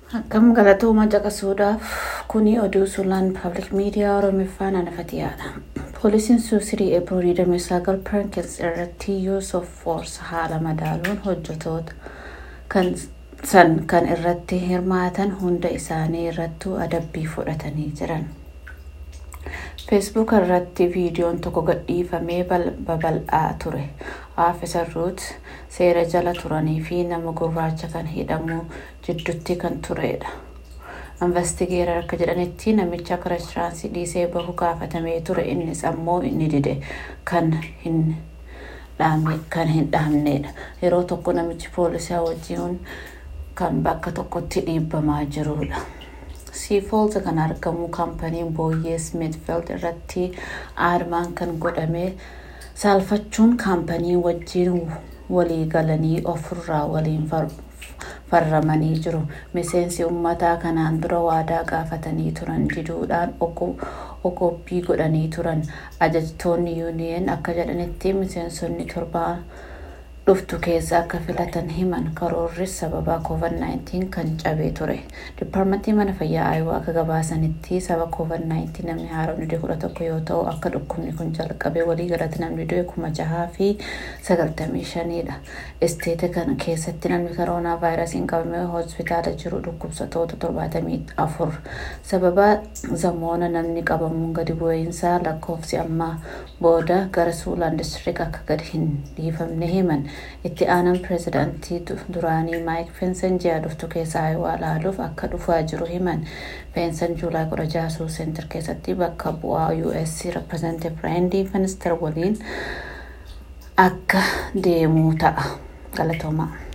Akkam galatooma caqasuudhaaf kuni oduu suulaan public media Oromiffaan anafatiyaadha. Poolisiin suusirii Ebroo 29 Perkins irratti use of force haala madaaluun hojjetoota kan irratti hirmaatan hunda isaanii irrattuu adabbii fudhatanii jiran. Facebook irratti viidiyoon tokko gadhiifamee babal'aa ture. Officer Root seera jala turanii fi nama gurraacha kan hidhamu jidduutti kan turedha. Investigator akka jedhanitti namicha akka reesturaantii dhiisee bahu gaafatamee ture, innis ammoo inni dide kan hin dhaamnedha. Yeroo tokko namichi poolisiyaa wajjin kan bakka tokkotti dhiibbamaa jirudha. Seafold kan argamu kaampaniin booyyee Smithfield irratti aadmaan kan godhame saalfachuun kaampanii wajjin walii galanii ofirraa waliin farramanii jiru. Miseensi uummataa kanaan dura waadaa gaafatanii turan diduudhaan okoppii godhanii turan. Ajajtoonni yuuniyeen akka jedhanitti miseensonni torbaan dhuftu keessa akka filatan himan karoorris sababa COVID-19 kan cabee ture. Dipaartmentii mana fayyaa Iowa akka gabaasanitti sababa COVID-19 namni haaraan 11 yoo ta'u akka dhukkubni kun jalqabee waliigalatti namni 6,95dha. Isteeta kana keessatti namni koronaa vaayirasiin qabamee hospitaala jiru dhukkubsattoota 74. Sababa zamoona namni qabamuun gadi bu'iinsa lakkoofsi amma booda gara Suulaan district akka gadi hin dhiifamne himan. Itti aanaan pirezidaantii duraanii Mike Pence ji'a dhuftu keessa Iowa laaluuf akka dhufaa jiru himan. Pence Juulaay 16 Center keessatti bakka bu'aa US Representative Randy Fenster waliin akka deemuu ta'a. Galatooma.